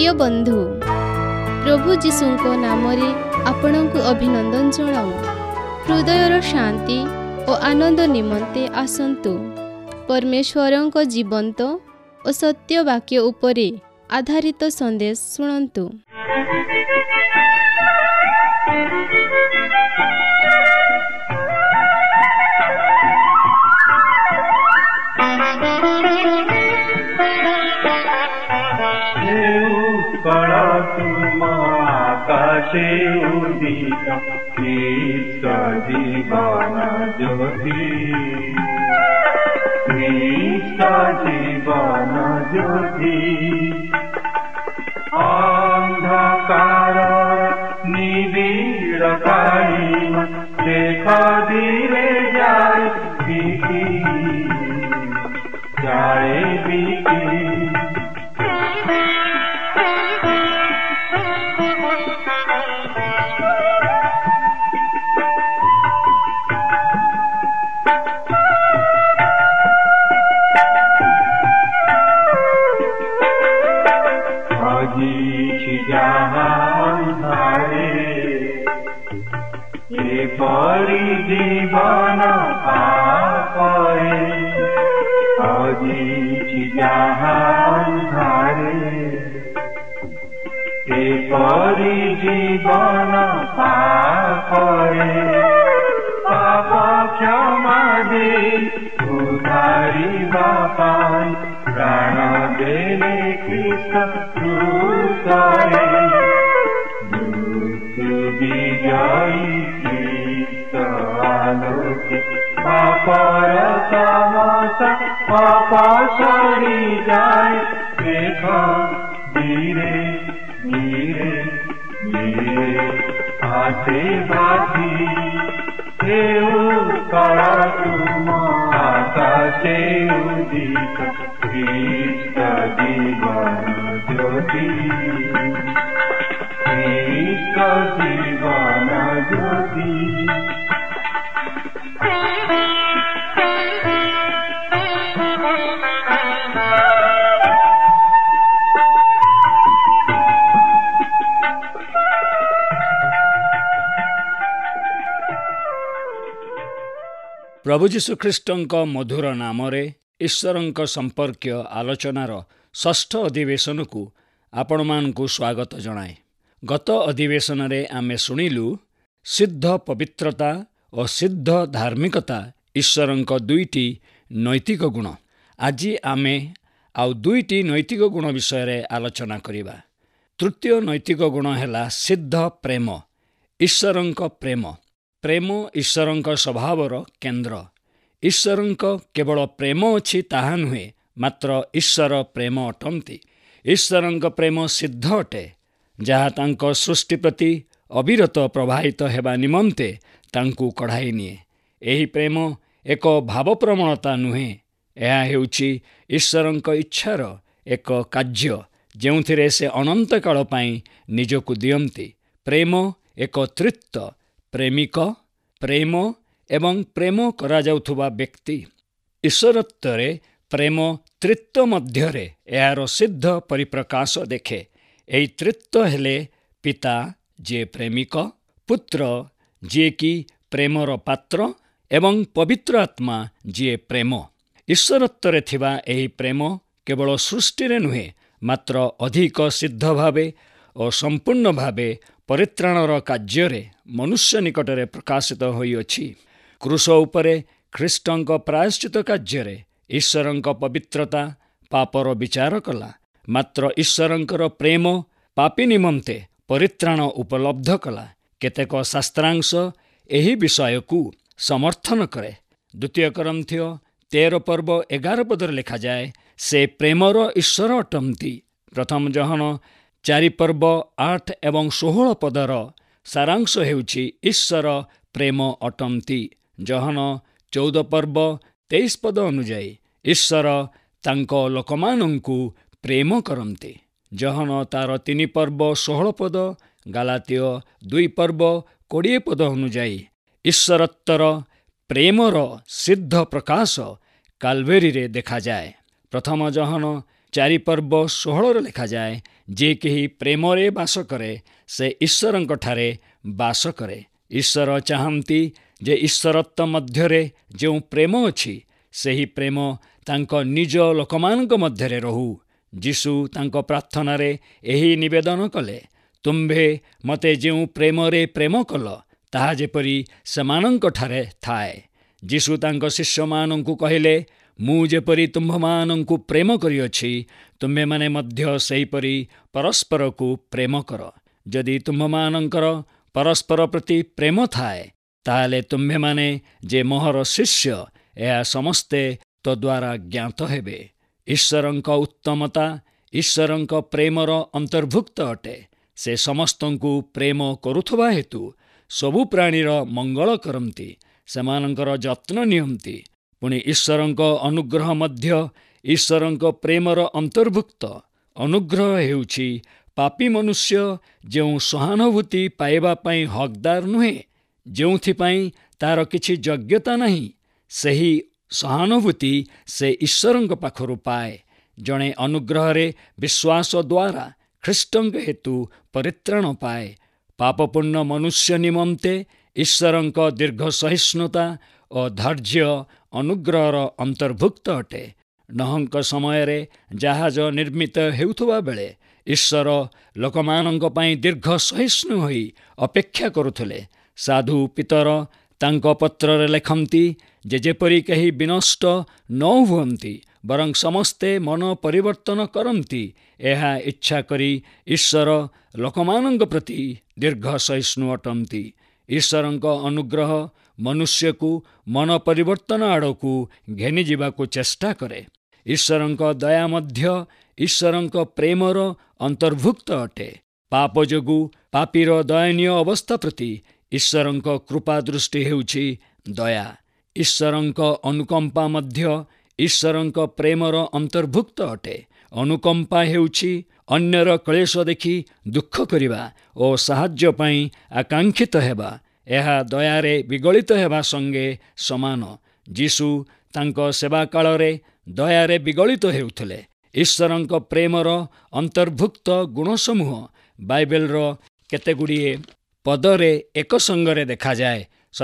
प्रिय बंधु प्रभु जीशुंक नामरे आपणको अभिनंदन जणाऊ। हृदयर शांति और आनंद निमंते आसंतु परमेश्वरंक जीवंत और सत्य वाक्य उपरे आधारित संदेश शुणन्तु। आकाशे उदित ख्रीष्ट जीवन ज्योति, ख्रीष्ट जीवन ज्योति। अंधकार निबिड़ कालीन देख धीरे जाए बिकी, जाए बिकी। जीवन पापे अजीछि जहारे, एपरि जीवन पापे पाप क्षमा दे उद्धारिबा पाई प्राण देले ख्रीष्ट क्रूसरे। मृत्यु विजयी पापर समसा अपसरी जाए, देख धीरे धीरे धीरे आसे बाधी। कला तुम आकाशे उदित ख्रीष्ट जीवन ज्योति, ख्रीष्ट जीवन ज्योति। प्रभु जीशु ख्रीष्टंक मधुर नामरे ईश्वरंक संपर्क आलोचनार षष्ठ अधिवेशन को आपण मानकु स्वागत जनाए। गत अधिवेशन रे आमे सुनिलु सिद्ध पवित्रता और सिद्ध धार्मिकता ईश्वरंक दुईटी नैतिक गुण। आज आमे आउ दुईटी नैतिक गुण विषय रे आलोचना करिबा। तृतीय नैतिक गुण हैला सिद्ध प्रेम। ईश्वरंक प्रेम। प्रेम ईश्वरंक स्वभावर केन्द्र। ईश्वरंक केवल प्रेम अछि ताहा नुहे, मात्र ईश्वर प्रेम अटंती। ईश्वरंक प्रेम सिद्ध अटे, जहाँ तांक सृष्टि प्रति अविरत प्रवाहित हेबा निमंते तांकु कढ़ाई निए। एही प्रेम एक भावप्रवणता नुहे, यह हेउछि ईश्वरंक इच्छार एक कार्य जेउथिरे से अनंत काल पाई निजकु दियंती। प्रेम एक तृत्व, प्रेमिक, प्रेम एवं प्रेम करा जाउथुबा व्यक्ति। ईश्वरत्वरे प्रेम तृत्व मध्यरे यार सिद्ध परिप्रकाश देखे। एही तृत्व हेले पिता जे प्रेमिक, पुत्र जे कि प्रेमर पात्र एवं पवित्र आत्मा जे प्रेम। ईश्वरत्वरे थिबा एही प्रेम केवल सृष्टि नुहे, मात्र अधिक सिद्ध भावे और संपूर्ण भावे परित्राणर कार्य मनुष्य निकटरे प्रकाशित होइअछि। क्रूस उपरे ख्रीष्टंक प्रायश्चित कार्य ईश्वरंक पवित्रता पापर विचार कला, मात्र ईश्वरंकर प्रेम पापी निमंते परित्राण उपलब्ध कला। केतेक शास्त्रांश एही विषय को समर्थन करे। द्वितीय करन्थियो 13 पर्व 11 पदर लिखा जाए, से प्रेमर ईश्वर अटंती। प्रथम जहन 4 पर्व 8 एवं 16 पदर सारांश हेउछि ईश्वर प्रेम अटंती। जहन 14 पर्व 23 पद अनुଯାୟୀ ईश्वर तांक लोकमानंकु प्रेम करन्ते। जहन तार 3 पर्व 16 पद, गालातीय 2 पर्व 20 पद अनुଯାୟୀ ईश्वरत्तर प्रेमर सिद्ध प्रकाश काल्वेरी रे देखा जाए। प्रथम जहन 4 ପର୍ବ 16 ଲେଖାଯାଏ, ଯେ କେହି ପ୍ରେମରେ ବାସ କରେ ସେ ଈଶ୍ୱରଙ୍କଠାରେ ବାସ କରେ। ଈଶ୍ୱର ଚାହାନ୍ତି ଯେ ଈଶ୍ୱରତ୍ୱ ମଧ୍ୟରେ ଯେଉଁ ପ୍ରେମ ଅଛି ସେହି ପ୍ରେମ ତାଙ୍କ ନିଜ ଲୋକମାନଙ୍କ ମଧ୍ୟରେ ରହୁ। ଯୀଶୁ ତାଙ୍କ ପ୍ରାର୍ଥନାରେ ଏହି ନିବେଦନ କଲେ, ତୁମ୍ଭେ ମୋତେ ଯେଉଁ ପ୍ରେମରେ ପ୍ରେମ କଲ ତାହା ଯେପରି ସେମାନଙ୍କଠାରେ ଥାଏ। ଯୀଶୁ ତାଙ୍କ ଶିଷ୍ୟମାନଙ୍କୁ କହିଲେ, ମୁଁ ଯେପରି ତୁମ୍ଭମାନଙ୍କୁ ପ୍ରେମ କରିଅଛି ତୁମ୍ଭେମାନେ ମଧ୍ୟ ସେହିପରି ପରସ୍ପରକୁ ପ୍ରେମ କର। ଯଦି ତୁମ୍ଭମାନଙ୍କର ପରସ୍ପର ପ୍ରତି ପ୍ରେମ ଥାଏ ତାହେଲେ ତୁମ୍ଭେମାନେ ଯେ ମୋହର ଶିଷ୍ୟ ଏହା ସମସ୍ତେ ତଦ୍ୱାରା ଜ୍ଞାତ ହେବେ। ଈଶ୍ୱରଙ୍କ ଉତ୍ତମତା ଈଶ୍ୱରଙ୍କ ପ୍ରେମର ଅନ୍ତର୍ଭୁକ୍ତ ଅଟେ। ସେ ସମସ୍ତଙ୍କୁ ପ୍ରେମ କରୁଥିବା ହେତୁ ସବୁ ପ୍ରାଣୀର ମଙ୍ଗଳ କରନ୍ତି, ସେମାନଙ୍କର ଯତ୍ନ ନିଅନ୍ତି। ପୁଣି ଈଶ୍ୱରଙ୍କ ଅନୁଗ୍ରହ ମଧ୍ୟ ଈଶ୍ୱରଙ୍କ ପ୍ରେମର ଅନ୍ତର୍ଭୁକ୍ତ। ଅନୁଗ୍ରହ ହେଉଛି ପାପୀ ମନୁଷ୍ୟ ଯେଉଁ ସହାନୁଭୂତି ପାଇବା ପାଇଁ ହକଦାର ନୁହେଁ, ଯେଉଁଥିପାଇଁ ତାର କିଛି ଯୋଗ୍ୟତା ନାହିଁ, ସେହି ସହାନୁଭୂତି ସେ ଈଶ୍ୱରଙ୍କ ପାଖରୁ ପାଏ। ଜଣେ ଅନୁଗ୍ରହରେ ବିଶ୍ୱାସ ଦ୍ୱାରା ଖ୍ରୀଷ୍ଟଙ୍କ ହେତୁ ପରିତ୍ରାଣ ପାଏ। ପାପପୂର୍ଣ୍ଣ ମନୁଷ୍ୟ ନିମନ୍ତେ ଈଶ୍ୱରଙ୍କ ଦୀର୍ଘ ସହିଷ୍ଣୁତା ଓ ଧୈର୍ଯ୍ୟ ଅନୁଗ୍ରହର ଅନ୍ତର୍ଭୁକ୍ତ ଅଟେ। ନୋହଙ୍କ ସମୟରେ ଜାହାଜ ନିର୍ମିତ ହେଉଥିବା ବେଳେ ଈଶ୍ୱର ଲୋକମାନଙ୍କ ପାଇଁ ଦୀର୍ଘ ସହିଷ୍ଣୁ ହୋଇ ଅପେକ୍ଷା କରୁଥିଲେ। ସାଧୁ ପିତର ତାଙ୍କ ପତ୍ରରେ ଲେଖନ୍ତି ଯେ ଯେପରି କେହି ବିନଷ୍ଟ ନ ହୁଅନ୍ତି ବରଂ ସମସ୍ତେ ମନ ପରିବର୍ତ୍ତନ କରନ୍ତି, ଏହା ଇଚ୍ଛା କରି ଈଶ୍ୱର ଲୋକମାନଙ୍କ ପ୍ରତି ଦୀର୍ଘ ସହିଷ୍ଣୁ ଅଟନ୍ତି। ଈଶ୍ୱରଙ୍କ ଅନୁଗ୍ରହ ମନୁଷ୍ୟକୁ ମନ ପରିବର୍ତ୍ତନ ଆଡ଼କୁ ଘେନିଯିବାକୁ ଚେଷ୍ଟା କରେ। ଈଶ୍ୱରଙ୍କ ଦୟା ମଧ୍ୟ ଈଶ୍ୱରଙ୍କ ପ୍ରେମର ଅନ୍ତର୍ଭୁକ୍ତ ଅଟେ। ପାପ ଯୋଗୁଁ ପାପୀର ଦୟନୀୟ ଅବସ୍ଥା ପ୍ରତି ଈଶ୍ୱରଙ୍କ କୃପା ଦୃଷ୍ଟି ହେଉଛି ଦୟା। ଈଶ୍ୱରଙ୍କ ଅନୁକମ୍ପା ମଧ୍ୟ ଈଶ୍ୱରଙ୍କ ପ୍ରେମର ଅନ୍ତର୍ଭୁକ୍ତ ଅଟେ। ଅନୁକମ୍ପା ହେଉଛି ଅନ୍ୟର କ୍ଲେଶ ଦେଖି ଦୁଃଖ କରିବା ଓ ସାହାଯ୍ୟ ପାଇଁ ଆକାଂକ୍ଷିତ ହେବା। ଏହା ଦୟାରେ ବିଗଳିତ ହେବା ସଙ୍ଗେ ସମାନ। ଯୀଶୁ ତାଙ୍କ ସେବା କାଳରେ ଦୟାରେ ବିଗଳିତ ହେଉଥିଲେ। ଈଶ୍ୱରଙ୍କ ପ୍ରେମର ଅନ୍ତର୍ଭୁକ୍ତ ଗୁଣସମୂହ ବାଇବେଲର କେତେଗୁଡ଼ିଏ ପଦରେ ଏକ ସଙ୍ଗରେ ଦେଖାଯାଏ।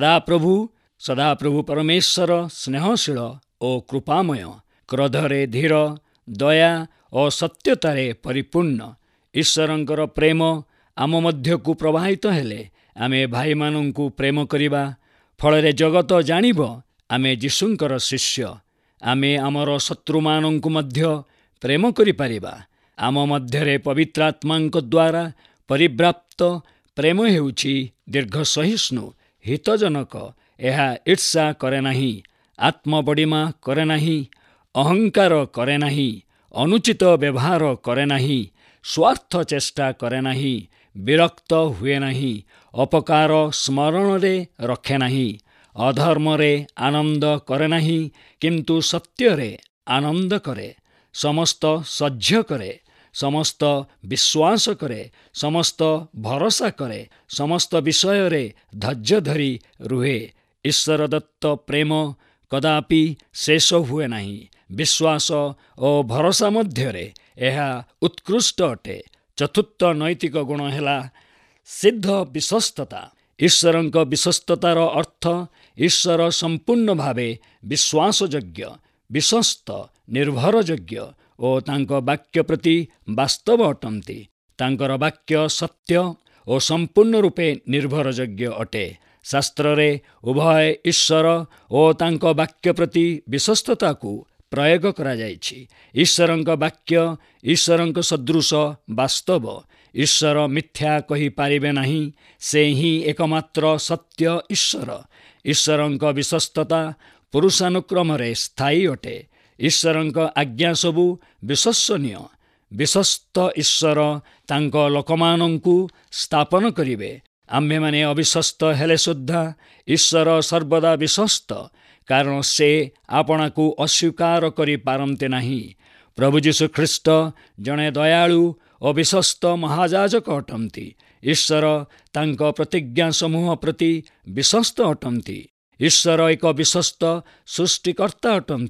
ସଦାପ୍ରଭୁ ପରମେଶ୍ୱର ସ୍ନେହଶୀଳ ଓ କୃପାମୟ, କ୍ରୋଧରେ ଧୀର, ଦୟା ଓ ସତ୍ୟତାରେ ପରିପୂର୍ଣ୍ଣ। ଈଶ୍ୱରଙ୍କର ପ୍ରେମ ଆମ ମଧ୍ୟକୁ ପ୍ରବାହିତ ହେଲେ ଆମେ ଭାଇମାନଙ୍କୁ ପ୍ରେମ କରିବା। ଫଳରେ ଜଗତ ଜାଣିବ ଆମେ ଯୀଶୁଙ୍କର ଶିଷ୍ୟ। ଆମେ ଆମର ଶତ୍ରୁମାନଙ୍କୁ ମଧ୍ୟ ପ୍ରେମ କରିପାରିବା। ଆମ ମଧ୍ୟରେ ପବିତ୍ର ଆତ୍ମାଙ୍କ ଦ୍ୱାରା ପରିବ୍ରାପ୍ତ ପ୍ରେମ ହେଉଛି ଦୀର୍ଘ ସହିଷ୍ଣୁ, ହିତଜନକ। ଏହା ଈର୍ଷା କରେ ନାହିଁ, ଆତ୍ମବଡ଼ିମା କରେ ନାହିଁ, ଅହଙ୍କାର କରେ ନାହିଁ, ଅନୁଚିତ ବ୍ୟବହାର କରେ ନାହିଁ, ସ୍ୱାର୍ଥ ଚେଷ୍ଟା କରେ ନାହିଁ, ବିରକ୍ତ ହୁଏ ନାହିଁ, ଅପକାର ସ୍ମରଣରେ ରଖେ ନାହିଁ, ଅଧର୍ମରେ ଆନନ୍ଦ କରେ ନାହିଁ, କିନ୍ତୁ ସତ୍ୟରେ ଆନନ୍ଦ କରେ। ସମସ୍ତ ସହ୍ୟ କରେ, ସମସ୍ତ ବିଶ୍ୱାସ କରେ, ସମସ୍ତ ଭରସା କରେ, ସମସ୍ତ ବିଷୟରେ ଧୈର୍ଯ୍ୟ ଧରି ରୁହେ। ଈଶ୍ୱର ଦତ୍ତ ପ୍ରେମ କଦାପି ଶେଷ ହୁଏ ନାହିଁ। ବିଶ୍ୱାସ ଓ ଭରସା ମଧ୍ୟରେ ଏହା ଉତ୍କୃଷ୍ଟ ଅଟେ। ଚତୁର୍ଥ ନୈତିକ ଗୁଣ ହେଲା ସିଦ୍ଧ ବିଶ୍ୱସ୍ତତା। ଈଶ୍ୱରଙ୍କ ବିଶ୍ୱସ୍ତତାର ଅର୍ଥ ଈଶ୍ୱର ସମ୍ପୂର୍ଣ୍ଣ ଭାବେ ବିଶ୍ୱାସଯୋଗ୍ୟ, ବିଶ୍ୱସ୍ତ, ନିର୍ଭରଯୋଗ୍ୟ ଓ ତାଙ୍କ ବାକ୍ୟ ପ୍ରତି ବାସ୍ତବ ଅଟନ୍ତି। ତାଙ୍କର ବାକ୍ୟ ସତ୍ୟ ଓ ସମ୍ପୂର୍ଣ୍ଣ ରୂପେ ନିର୍ଭରଯୋଗ୍ୟ ଅଟେ। ଶାସ୍ତ୍ରରେ ଉଭୟ ଈଶ୍ୱର ଓ ତାଙ୍କ ବାକ୍ୟ ପ୍ରତି ବିଶ୍ୱସ୍ତତାକୁ ପ୍ରୟୋଗ କରାଯାଇଛି। ଈଶ୍ୱରଙ୍କ ବାକ୍ୟ ଈଶ୍ୱରଙ୍କ ସଦୃଶ ବାସ୍ତବ। ଈଶ୍ୱର ମିଥ୍ୟା କହିପାରିବେ ନାହିଁ। ସେ ହିଁ ଏକମାତ୍ର ସତ୍ୟ ଈଶ୍ୱର। ଈଶ୍ୱରଙ୍କ ବିଶ୍ୱସ୍ତତା ପୁରୁଷାନୁକ୍ରମରେ ସ୍ଥାୟୀ ଅଟେ। ଈଶ୍ୱରଙ୍କ ଆଜ୍ଞା ସବୁ ବିଶ୍ୱସନୀୟ। ବିଶ୍ୱସ୍ତ ଈଶ୍ୱର ତାଙ୍କ ଲୋକମାନଙ୍କୁ ସ୍ଥାପନ କରିବେ। ଆମ୍ଭେମାନେ ଅବିଶ୍ୱସ୍ତ ହେଲେ ସୁଦ୍ଧା ଈଶ୍ୱର ସର୍ବଦା ବିଶ୍ୱସ୍ତ, କାରଣ ସେ ଆପଣାକୁ ଅସ୍ୱୀକାର କରିପାରନ୍ତି ନାହିଁ। ପ୍ରଭୁ ଯୀଶୁ ଖ୍ରୀଷ୍ଟ ଜଣେ ଦୟାଳୁ ଓ ବିଶ୍ୱସ୍ତ ମହାଯାଜକ ଅଟନ୍ତି। ଈଶ୍ୱର ତାଙ୍କ ପ୍ରତିଜ୍ଞା ସମୂହ ପ୍ରତି ବିଶ୍ୱସ୍ତ ଅଟନ୍ତି। ଈଶ୍ୱର ଏକ ବିଶ୍ୱସ୍ତ ସୃଷ୍ଟିକର୍ତ୍ତା ଅଟନ୍ତି।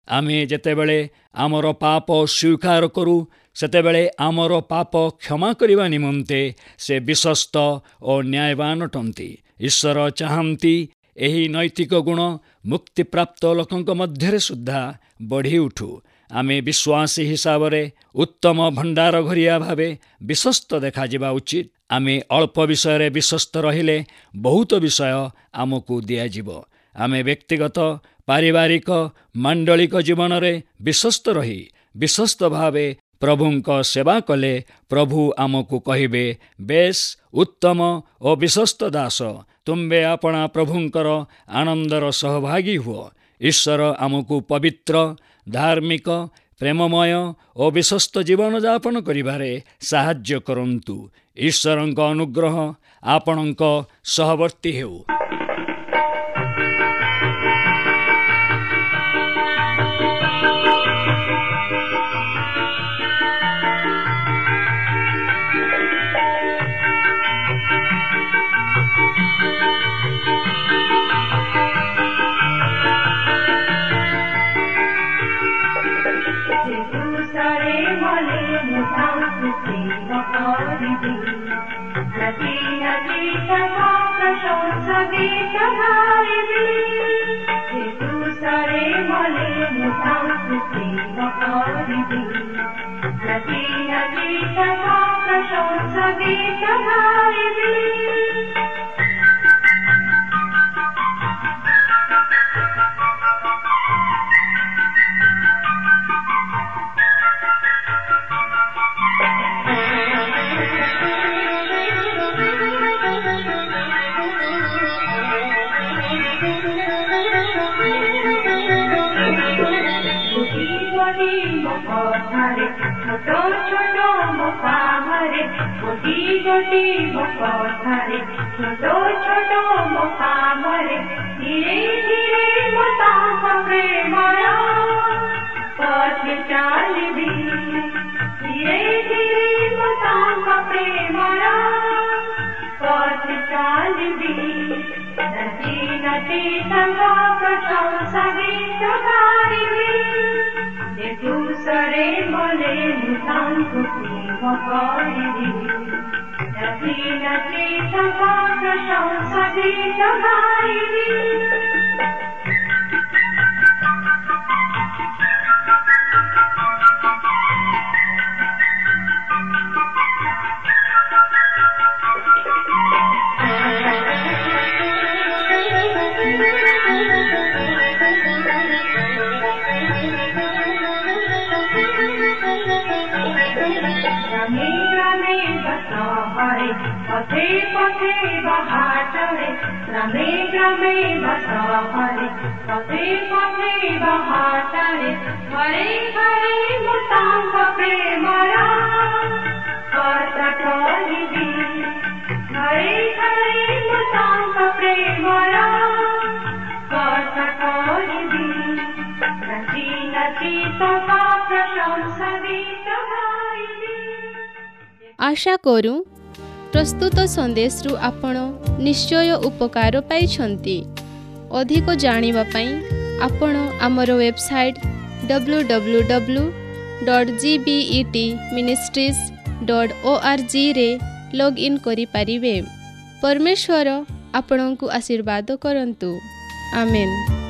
आमे जेतेबेले आमर पाप स्वीकार करू सेतेबेले आमर पाप क्षमा करिबा निमंते से विश्वस्त और न्यायवान अटंती। ईश्वर चाहंती एही नैतिक गुण मुक्तिप्राप्त लोकंक मध्यरे सुद्धा बढ़ी उठू। आमे विश्वासी हिसाब रे उत्तम भंडार घरिया भावे विश्वस्त देखा जिबा उचित। आमे अल्प विषय रे विश्वस्त रहिले बहुत विषय आमको दिया जिवो। आमे व्यक्तिगत पारिवारिक मांडलिक जीवन रे विश्वस्त रही विश्वस्त भावे प्रभुंक सेवा कले प्रभु आमको कहिबे, बेस उत्तम और विश्वस्त दास, तुम्बे अपना प्रभुंकर आनंदर सहभागी हुओ। ईश्वर आमको पवित्र धार्मिक प्रेममय और विश्वस्त जीवन यापन करिबारे साहाय्य करंतु। ईश्वरंक अनुग्रह आपणंक सहवर्ती हेउ। आशा करू प्रस्तुत संदेश रु आपण निश्चय उपकार पाइछंती। अधिक जानिबा पई आपण आमर वेबसाइट www.gbetministries.org रे लॉग इन करि परिबे। परमेश्वर आपणंकु आशीर्वाद करंतु। आमेन।